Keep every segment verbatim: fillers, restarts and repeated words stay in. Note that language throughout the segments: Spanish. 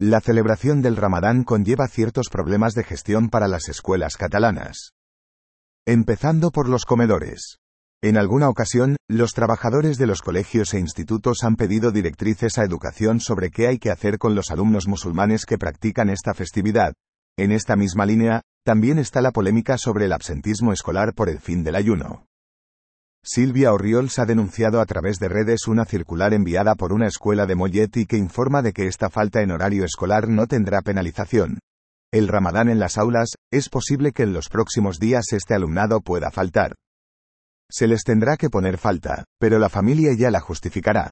La celebración del Ramadán conlleva ciertos problemas de gestión para las escuelas catalanas. Empezando por los comedores. En alguna ocasión, los trabajadores de los colegios e institutos han pedido directrices a educación sobre qué hay que hacer con los alumnos musulmanes que practican esta festividad. En esta misma línea, también está la polémica sobre el absentismo escolar por el fin del ayuno. Silvia Orriols ha denunciado a través de redes una circular enviada por una escuela de Mollet y que informa de que esta falta en horario escolar no tendrá penalización. El Ramadán en las aulas, es posible que en los próximos días este alumnado pueda faltar. Se les tendrá que poner falta, pero la familia ya la justificará.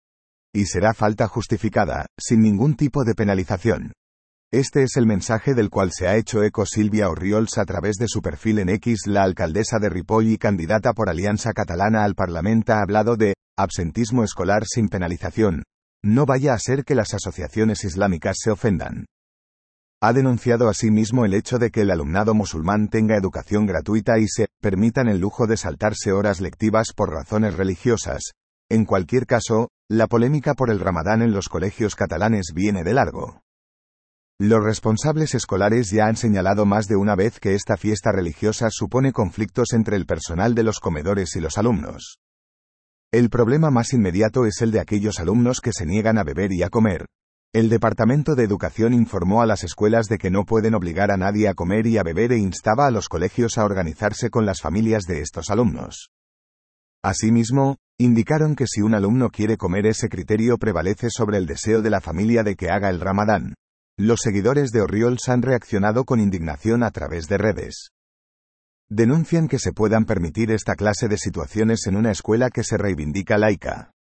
Y será falta justificada, sin ningún tipo de penalización. Este es el mensaje del cual se ha hecho eco Silvia Orriols a través de su perfil en X. La alcaldesa de Ripoll y candidata por Alianza Catalana al Parlamento ha hablado de absentismo escolar sin penalización. No vaya a ser que las asociaciones islámicas se ofendan. Ha denunciado asimismo el hecho de que el alumnado musulmán tenga educación gratuita y se permitan el lujo de saltarse horas lectivas por razones religiosas. En cualquier caso, la polémica por el Ramadán en los colegios catalanes viene de largo. Los responsables escolares ya han señalado más de una vez que esta fiesta religiosa supone conflictos entre el personal de los comedores y los alumnos. El problema más inmediato es el de aquellos alumnos que se niegan a beber y a comer. El Departamento de Educación informó a las escuelas de que no pueden obligar a nadie a comer y a beber e instaba a los colegios a organizarse con las familias de estos alumnos. Asimismo, indicaron que si un alumno quiere comer, ese criterio prevalece sobre el deseo de la familia de que haga el Ramadán. Los seguidores de Orriols han reaccionado con indignación a través de redes. Denuncian que se puedan permitir esta clase de situaciones en una escuela que se reivindica laica.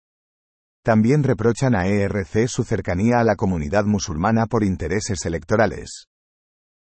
También reprochan a E R C su cercanía a la comunidad musulmana por intereses electorales.